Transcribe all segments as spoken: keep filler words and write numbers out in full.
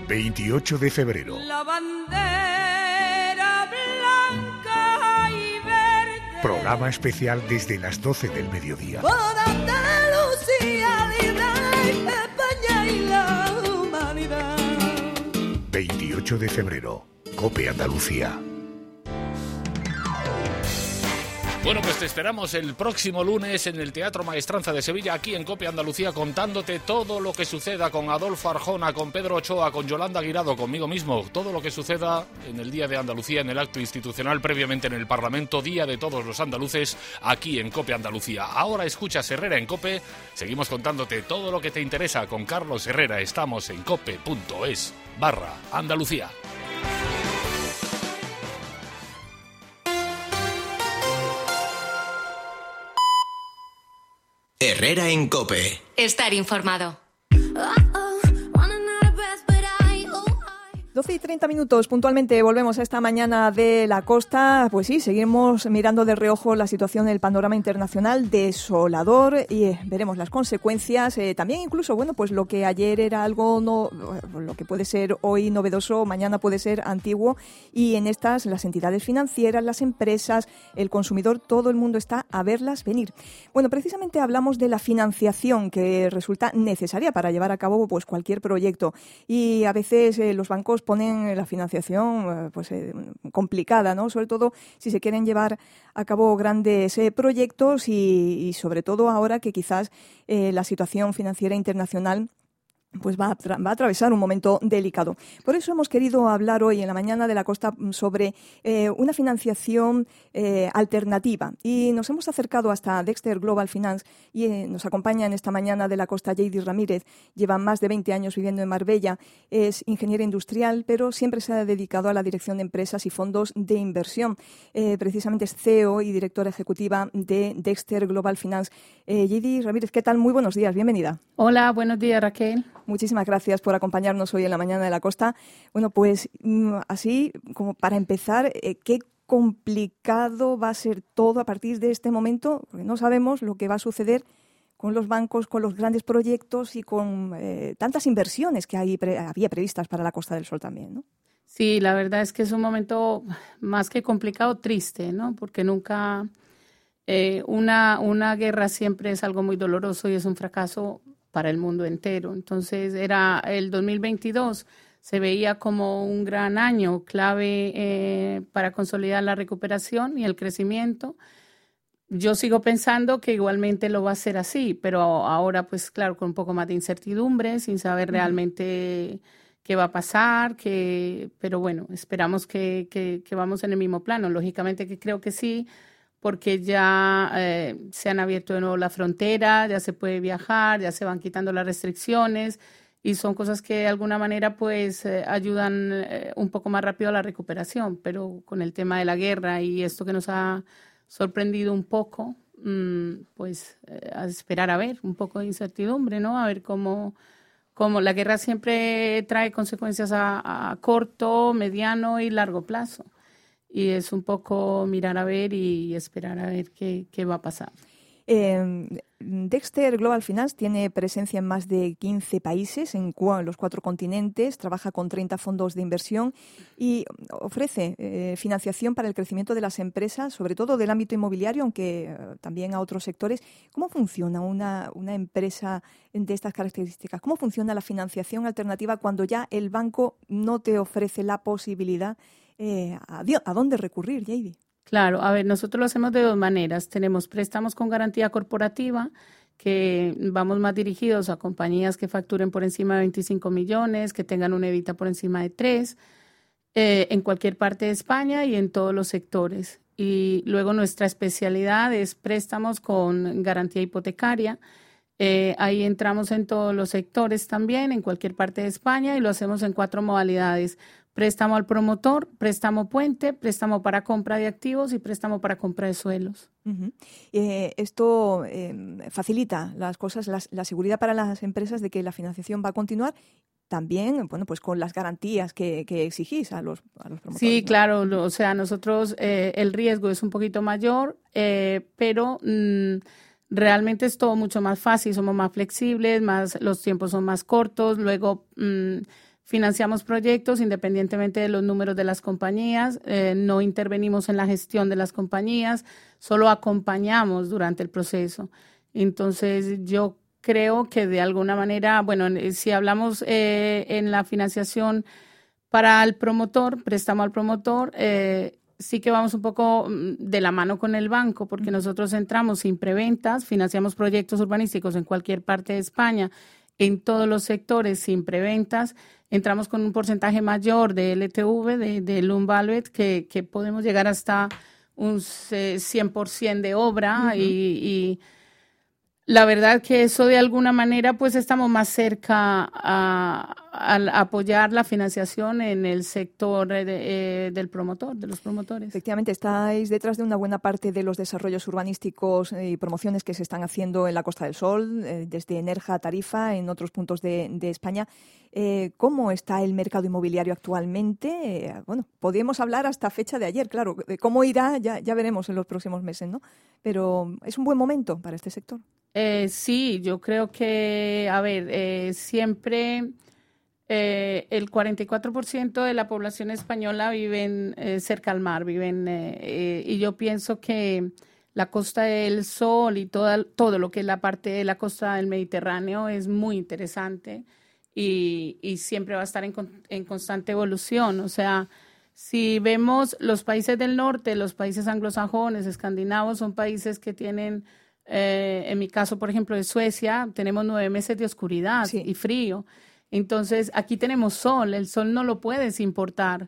veintiocho de febrero. La bandera blanca y verde. Programa especial desde las doce del mediodía. Por Andalucía, libre, España y la humanidad. veintiocho de febrero. COPE Andalucía. Bueno, pues te esperamos el próximo lunes en el Teatro Maestranza de Sevilla, aquí en COPE Andalucía, contándote todo lo que suceda con Adolfo Arjona, con Pedro Ochoa, con Yolanda Guirado, conmigo mismo, todo lo que suceda en el Día de Andalucía, en el acto institucional, previamente en el Parlamento, Día de todos los andaluces, aquí en COPE Andalucía. Ahora escuchas Herrera en COPE, seguimos contándote todo lo que te interesa con Carlos Herrera. Estamos en cope.es barra Andalucía. Herrera en COPE. Estar informado. doce y treinta minutos, puntualmente volvemos a esta mañana de la costa. Pues sí, seguimos mirando de reojo la situación del panorama internacional desolador y eh, veremos las consecuencias. Eh, también incluso, bueno, pues lo que ayer era algo, no, lo que puede ser hoy novedoso, mañana puede ser antiguo. Y en estas, las entidades financieras, las empresas, el consumidor, todo el mundo está a verlas venir. Bueno, precisamente hablamos de la financiación que resulta necesaria para llevar a cabo pues cualquier proyecto. Y a veces eh, los bancos ponen la financiación pues eh, complicada, ¿no? Sobre todo si se quieren llevar a cabo grandes eh, proyectos y, y sobre todo ahora que quizás eh, la situación financiera internacional pues va a, tra- va a atravesar un momento delicado. Por eso hemos querido hablar hoy en la mañana de la costa sobre eh, una financiación eh, alternativa. Y nos hemos acercado hasta Dexter Global Finance y eh, nos acompaña en esta mañana de la costa J D Ramírez. Lleva más de veinte años viviendo en Marbella. Es ingeniera industrial, pero siempre se ha dedicado a la dirección de empresas y fondos de inversión. Eh, precisamente es C E O y directora ejecutiva de Dexter Global Finance. Eh, J D Ramírez, ¿qué tal? Muy buenos días, bienvenida. Hola, buenos días, Raquel. Muchísimas gracias por acompañarnos hoy en la mañana de la costa. Bueno, pues así como para empezar, eh, ¿qué complicado va a ser todo a partir de este momento? Porque no sabemos lo que va a suceder con los bancos, con los grandes proyectos y con eh, tantas inversiones que hay pre- había previstas para la Costa del Sol también, ¿no? Sí, la verdad es que es un momento más que complicado, triste, ¿no? Porque nunca eh, una, una guerra siempre es algo muy doloroso y es un fracaso para el mundo entero. Entonces era el dos mil veintidós, se veía como un gran año clave eh, para consolidar la recuperación y el crecimiento. Yo sigo pensando que igualmente lo va a ser así, pero ahora pues claro, con un poco más de incertidumbre, sin saber realmente qué va a pasar, que, pero bueno, esperamos que, que, que vamos en el mismo plano. Lógicamente que creo que sí, porque ya eh, se han abierto de nuevo la frontera, ya se puede viajar, ya se van quitando las restricciones y son cosas que de alguna manera pues eh, ayudan eh, un poco más rápido a la recuperación, pero con el tema de la guerra y esto que nos ha sorprendido un poco, mmm, pues eh, a esperar a ver, un poco de incertidumbre, ¿no? A ver cómo, cómo la guerra siempre trae consecuencias a, a corto, mediano y largo plazo. Y es un poco mirar a ver y esperar a ver qué, qué va a pasar. Eh, Dexter Global Finance tiene presencia en más de quince países, en, cu- en los cuatro continentes, trabaja con treinta fondos de inversión y ofrece eh, financiación para el crecimiento de las empresas, sobre todo del ámbito inmobiliario, aunque eh, también a otros sectores. ¿Cómo funciona una, una empresa de estas características? ¿Cómo funciona la financiación alternativa cuando ya el banco no te ofrece la posibilidad? Eh, ¿a, ¿A dónde recurrir, J D? Claro, a ver, nosotros lo hacemos de dos maneras. Tenemos préstamos con garantía corporativa, que vamos más dirigidos a compañías que facturen por encima de veinticinco millones, que tengan una EBITDA por encima de tres, eh, en cualquier parte de España y en todos los sectores. Y luego nuestra especialidad es préstamos con garantía hipotecaria. Eh, ahí entramos en todos los sectores también, en cualquier parte de España, y lo hacemos en cuatro modalidades. Préstamo al promotor, préstamo puente, préstamo para compra de activos y préstamo para compra de suelos. Uh-huh. Eh, esto eh, facilita las cosas, las, la seguridad para las empresas de que la financiación va a continuar, también, bueno, pues con las garantías que, que exigís a los, a los promotores. Sí, ¿no? claro, lo, o sea, nosotros eh, el riesgo es un poquito mayor, eh, pero mmm, realmente es todo mucho más fácil, somos más flexibles, más los tiempos son más cortos, luego... Mmm, financiamos proyectos independientemente de los números de las compañías, eh, no intervenimos en la gestión de las compañías, solo acompañamos durante el proceso. Entonces, yo creo que de alguna manera, bueno, si hablamos eh, en la financiación para el promotor, préstamo al promotor, eh, sí que vamos un poco de la mano con el banco, porque nosotros entramos sin preventas, financiamos proyectos urbanísticos en cualquier parte de España, en todos los sectores sin preventas, entramos con un porcentaje mayor de L T V, de, de Loan Valued, que, que podemos llegar hasta un cien por ciento de obra uh-huh. y, y la verdad que eso de alguna manera pues estamos más cerca a, a, a apoyar la financiación en el sector de, eh, del promotor, de los promotores. Efectivamente, estáis detrás de una buena parte de los desarrollos urbanísticos y promociones que se están haciendo en la Costa del Sol, eh, desde Nerja a Tarifa, en otros puntos de, de España. Eh, ¿Cómo está el mercado inmobiliario actualmente? Eh, bueno, podríamos hablar hasta fecha de ayer, claro. De cómo irá ya, ya veremos en los próximos meses, ¿no? Pero es un buen momento para este sector. Eh, sí, yo creo que, a ver, eh, siempre eh, el cuarenta y cuatro por ciento de la población española vive eh, cerca al mar, viven, eh, eh, y yo pienso que la Costa del Sol y toda, todo lo que es la parte de la costa del Mediterráneo es muy interesante y, y siempre va a estar en, en constante evolución. O sea, si vemos los países del norte, los países anglosajones, escandinavos, son países que tienen... Eh, en mi caso, por ejemplo, de Suecia, tenemos nueve meses de oscuridad sí. y frío. Entonces, aquí tenemos sol, el sol no lo puedes importar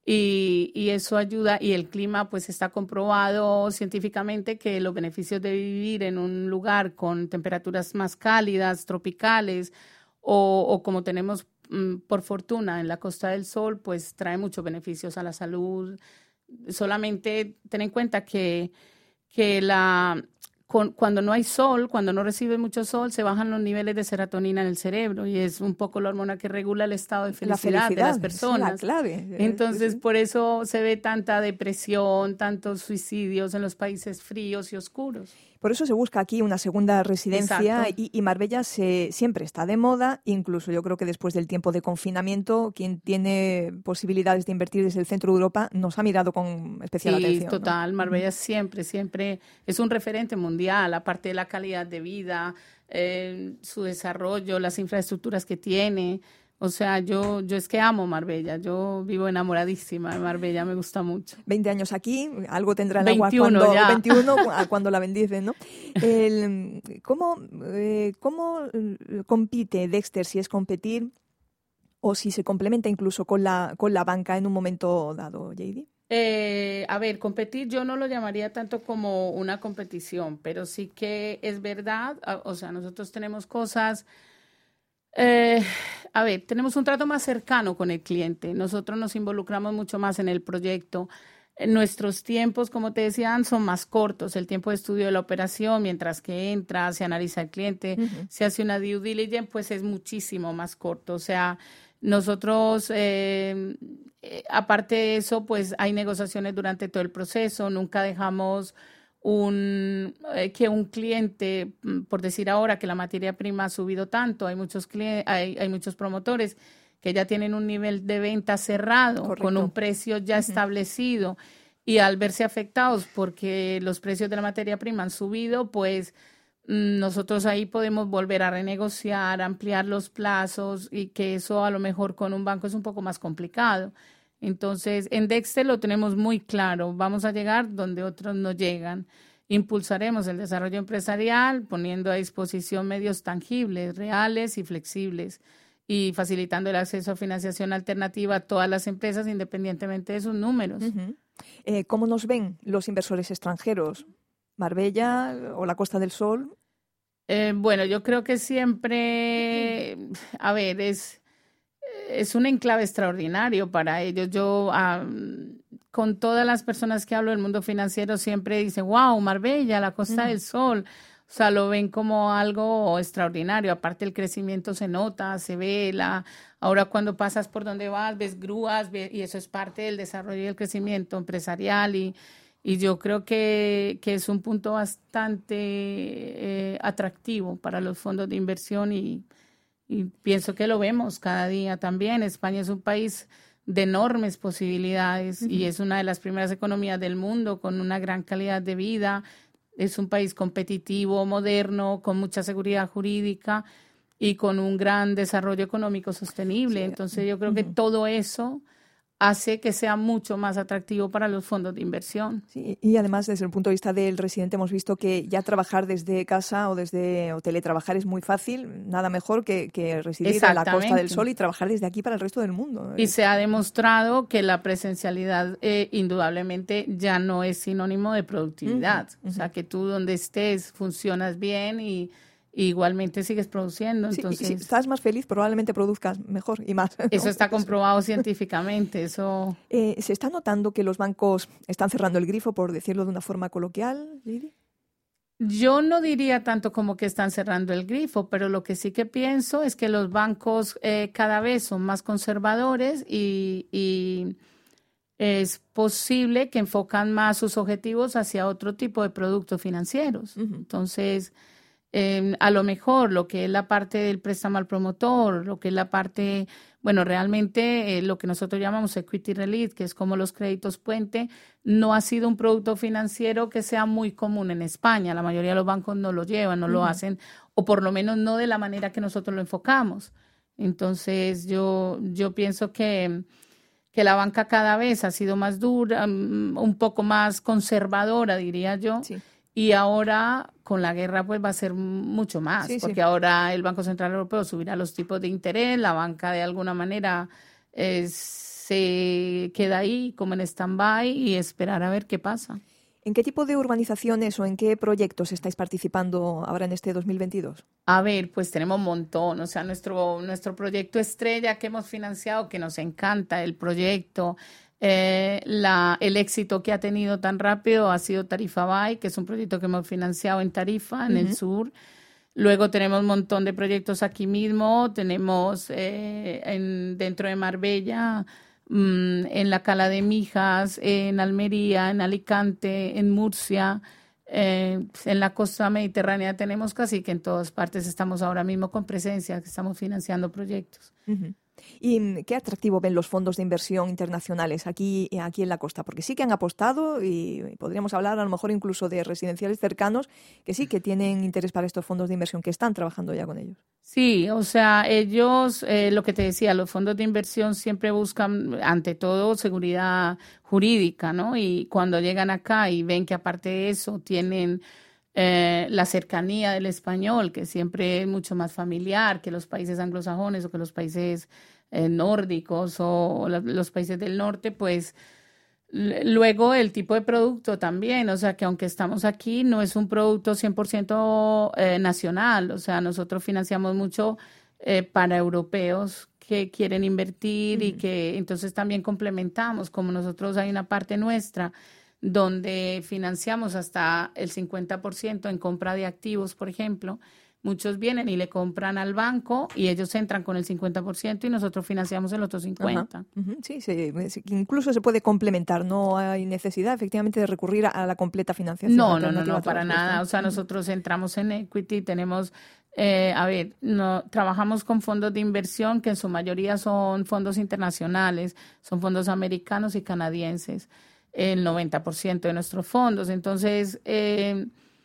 y, y eso ayuda. Y el clima, pues está comprobado científicamente que los beneficios de vivir en un lugar con temperaturas más cálidas, tropicales o, o como tenemos mm, por fortuna en la Costa del Sol, pues trae muchos beneficios a la salud. Solamente ten en cuenta que, que la... Con, cuando no hay sol, cuando no recibe mucho sol, se bajan los niveles de serotonina en el cerebro y es un poco la hormona que regula el estado de felicidad, felicidad de las personas. Es la clave. Entonces, por eso se ve tanta depresión, tantos suicidios en los países fríos y oscuros. Por eso se busca aquí una segunda residencia y, y Marbella se, siempre está de moda, incluso yo creo que después del tiempo de confinamiento, quien tiene posibilidades de invertir desde el centro de Europa nos ha mirado con especial sí, atención. Sí, total. ¿No? Marbella siempre, siempre es un referente mundial, aparte de la calidad de vida, eh, su desarrollo, las infraestructuras que tiene. O sea, yo, yo es que amo Marbella, yo vivo enamoradísima de Marbella, me gusta mucho. veinte años aquí, algo tendrá el veintiuno agua cuando, ya. veintiuno, cuando la bendicen, ¿no? El, ¿cómo, eh, ¿Cómo compite Dexter, si es competir o si se complementa incluso con la, con la banca en un momento dado, J D? Eh, a ver, competir yo no lo llamaría tanto como una competición, pero sí que es verdad, o sea, nosotros tenemos cosas... Eh, a ver, tenemos un trato más cercano con el cliente. Nosotros nos involucramos mucho más en el proyecto. Nuestros tiempos, como te decían, son más cortos. El tiempo de estudio de la operación, mientras que entra, se analiza el cliente, uh-huh. se hace una due diligence, pues es muchísimo más corto. O sea, nosotros, eh, eh, aparte de eso, pues hay negociaciones durante todo el proceso. Nunca dejamos... Un, eh, que un cliente, por decir ahora que la materia prima ha subido tanto, hay muchos clientes, hay, hay muchos promotores que ya tienen un nivel de venta cerrado, correcto, con un precio ya uh-huh. establecido y al verse afectados porque los precios de la materia prima han subido, pues nosotros ahí podemos volver a renegociar, ampliar los plazos y que eso a lo mejor con un banco es un poco más complicado. Entonces, en Dexter lo tenemos muy claro, vamos a llegar donde otros no llegan. Impulsaremos el desarrollo empresarial poniendo a disposición medios tangibles, reales y flexibles y facilitando el acceso a financiación alternativa a todas las empresas independientemente de sus números. Uh-huh. Eh, ¿Cómo nos ven los inversores extranjeros? ¿Marbella o la Costa del Sol? Eh, bueno, yo creo que siempre, a ver, es... Es un enclave extraordinario para ellos. Yo, um, con todas las personas que hablo del mundo financiero, siempre dicen, wow, Marbella, la Costa uh-huh. del Sol. O sea, lo ven como algo extraordinario. Aparte, el crecimiento se nota, se ve. La, ahora, cuando pasas por donde vas, ves grúas, ves, y eso es parte del desarrollo y el crecimiento empresarial. Y, y yo creo que, que es un punto bastante eh, atractivo para los fondos de inversión y Y pienso que lo vemos cada día también. España es un país de enormes posibilidades uh-huh. y es una de las primeras economías del mundo con una gran calidad de vida. Es un país competitivo, moderno, con mucha seguridad jurídica y con un gran desarrollo económico sostenible. Sí. Entonces yo creo uh-huh. que todo eso hace que sea mucho más atractivo para los fondos de inversión. Sí, y además desde el punto de vista del residente hemos visto que ya trabajar desde casa o desde o teletrabajar es muy fácil, nada mejor que, que residir en la Costa del Sol y trabajar desde aquí para el resto del mundo. Y se ha demostrado que la presencialidad eh, indudablemente ya no es sinónimo de productividad. Uh-huh, uh-huh. O sea, que tú donde estés funcionas bien y igualmente sigues produciendo. Entonces, sí, si estás más feliz, probablemente produzcas mejor y más, ¿no? Eso está comprobado científicamente. Eso. Eh, ¿Se está notando que los bancos están cerrando el grifo, por decirlo de una forma coloquial, Lili? Yo no diría tanto como que están cerrando el grifo, pero lo que sí que pienso es que los bancos eh, cada vez son más conservadores y, y es posible que enfocan más sus objetivos hacia otro tipo de productos financieros. Uh-huh. Entonces, Eh, a lo mejor lo que es la parte del préstamo al promotor, lo que es la parte, bueno, realmente eh, lo que nosotros llamamos equity relief, que es como los créditos puente, no ha sido un producto financiero que sea muy común en España. La mayoría de los bancos no lo llevan, no uh-huh. lo hacen, o por lo menos no de la manera que nosotros lo enfocamos. Entonces yo, yo pienso que, que la banca cada vez ha sido más dura, un poco más conservadora, diría yo. Sí. Y ahora, con la guerra, pues va a ser mucho más, sí, porque sí. ahora el Banco Central Europeo subirá los tipos de interés, la banca de alguna manera eh, se queda ahí como en stand-by y esperar a ver qué pasa. ¿En qué tipo de urbanizaciones o en qué proyectos estáis participando ahora en este dos mil veintidós? A ver, pues tenemos un montón, o sea, nuestro, nuestro proyecto estrella que hemos financiado, que nos encanta el proyecto. Eh, la, el éxito que ha tenido tan rápido ha sido Tarifa Bay, que es un proyecto que hemos financiado en Tarifa, en uh-huh. el sur. Luego tenemos un montón de proyectos aquí mismo. Tenemos eh, en, dentro de Marbella, mmm, en la Cala de Mijas, en Almería, en Alicante, en Murcia, eh, en la costa mediterránea tenemos casi que en todas partes estamos ahora mismo con presencia, que estamos financiando proyectos. Uh-huh. ¿Y qué atractivo ven los fondos de inversión internacionales aquí, aquí en la costa? Porque sí que han apostado y podríamos hablar a lo mejor incluso de residenciales cercanos que sí que tienen interés para estos fondos de inversión, que están trabajando ya con ellos. Sí, o sea, ellos, eh, lo que te decía, los fondos de inversión siempre buscan ante todo seguridad jurídica, ¿no? Y cuando llegan acá y ven que aparte de eso tienen Eh, la cercanía del español, que siempre es mucho más familiar que los países anglosajones o que los países eh, nórdicos o la, los países del norte, pues l- luego el tipo de producto también, o sea que aunque estamos aquí no es un producto cien por ciento eh, nacional, o sea nosotros financiamos mucho eh, para europeos que quieren invertir mm. y que entonces también complementamos, como nosotros hay una parte nuestra donde financiamos hasta el cincuenta por ciento en compra de activos, por ejemplo. Muchos vienen y le compran al banco y ellos entran con el cincuenta por ciento y nosotros financiamos el otro cincuenta por ciento. Uh-huh. Sí, sí, incluso se puede complementar. No hay necesidad, efectivamente, de recurrir a la completa financiación. No, no, no, no, para nada. O sea, nosotros entramos en equity, tenemos... Eh, a ver, no, trabajamos con fondos de inversión que en su mayoría son fondos internacionales, son fondos americanos y canadienses. El noventa por ciento de nuestros fondos. Entonces, eh,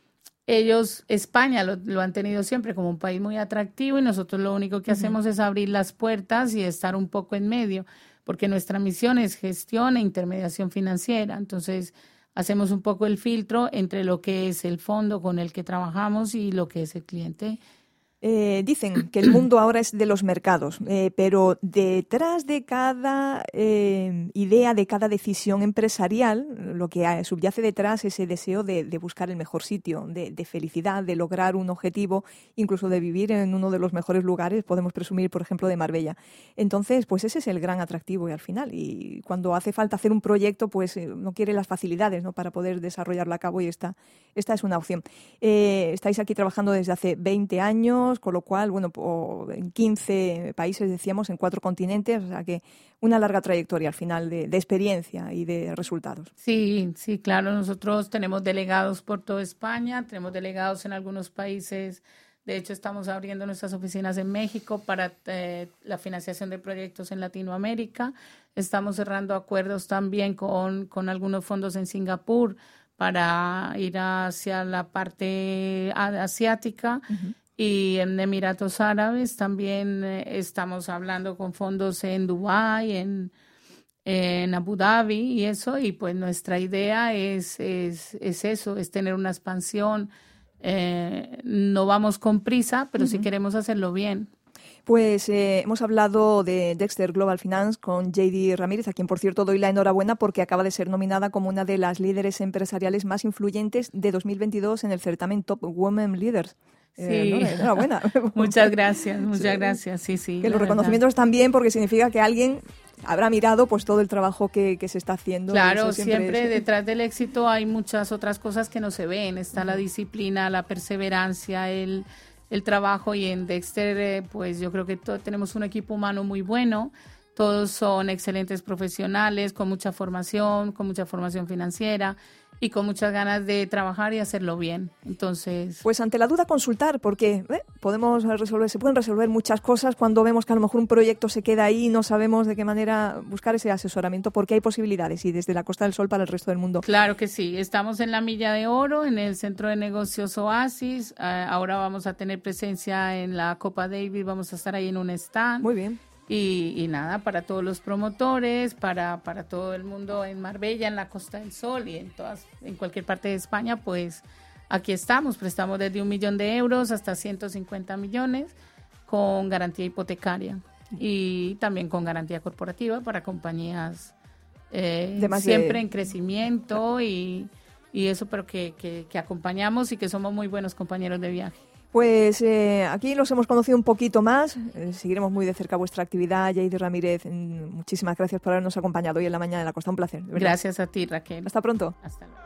ellos, España lo, lo han tenido siempre como un país muy atractivo y nosotros lo único que uh-huh. hacemos es abrir las puertas y estar un poco en medio, porque nuestra misión es gestión e intermediación financiera. Entonces, hacemos un poco el filtro entre lo que es el fondo con el que trabajamos y lo que es el cliente. Eh, dicen que el mundo ahora es de los mercados, eh, pero detrás de cada eh, idea, de cada decisión empresarial, lo que subyace detrás es ese deseo de, de buscar el mejor sitio, de, de felicidad, de lograr un objetivo, incluso de vivir en uno de los mejores lugares, podemos presumir, por ejemplo, de Marbella. Entonces, pues ese es el gran atractivo y al final, y cuando hace falta hacer un proyecto, pues eh, no quiere las facilidades, ¿no?, para poder desarrollarlo a cabo y esta, esta es una opción. Eh, estáis aquí trabajando desde hace veinte años, con lo cual, bueno, en quince países, decíamos, en cuatro continentes, o sea que una larga trayectoria al final de, de experiencia y de resultados. Sí, sí, claro, nosotros tenemos delegados por toda España, tenemos delegados en algunos países De hecho, estamos abriendo nuestras oficinas en México para eh, la financiación de proyectos en Latinoamérica. Estamos cerrando acuerdos también con, con algunos fondos en Singapur para ir hacia la parte asiática. Uh-huh. Y en Emiratos Árabes también eh, estamos hablando con fondos en Dubái, en, en Abu Dhabi y eso. Y pues nuestra idea es, es, es eso, es tener una expansión. Eh, no vamos con prisa, pero uh-huh. sí queremos hacerlo bien. Pues eh, hemos hablado de Dexter Global Finance con J D Ramírez, a quien por cierto doy la enhorabuena porque acaba de ser nominada como una de las líderes empresariales más influyentes de dos mil veintidós en el certamen Top Women Leaders. Sí, eh, ¿no? Enhorabuena. Muchas gracias, muchas sí. gracias. Sí, sí. Que los reconocimientos están bien porque significa que alguien habrá mirado pues todo el trabajo que, que se está haciendo. Claro, siempre, siempre es... detrás del éxito hay muchas otras cosas que no se ven. Está uh-huh. la disciplina, la perseverancia, el, el trabajo, y en Dexter eh, pues yo creo que to- tenemos un equipo humano muy bueno. Todos son excelentes profesionales, con mucha formación, con mucha formación financiera y con muchas ganas de trabajar y hacerlo bien. Entonces, pues ante la duda consultar, porque eh, podemos resolver, se pueden resolver muchas cosas cuando vemos que a lo mejor un proyecto se queda ahí y no sabemos de qué manera buscar ese asesoramiento, porque hay posibilidades y desde la Costa del Sol para el resto del mundo. Claro que sí, estamos en la Milla de Oro, en el Centro de Negocios Oasis. Uh, ahora vamos a tener presencia en la Copa Davis, vamos a estar ahí en un stand. Muy bien. Y, y nada, para todos los promotores, para, para todo el mundo en Marbella, en la Costa del Sol y en todas, en cualquier parte de España, pues aquí estamos. Prestamos desde un millón de euros hasta ciento cincuenta millones con garantía hipotecaria y también con garantía corporativa para compañías eh, siempre de... en crecimiento y, y eso, pero que, que, que acompañamos y que somos muy buenos compañeros de viaje. Pues eh, aquí los hemos conocido un poquito más, eh, seguiremos muy de cerca vuestra actividad. J D Ramírez, muchísimas gracias por habernos acompañado hoy en la mañana de la Costa, un placer. Gracias a ti, Raquel. Hasta pronto. Hasta luego.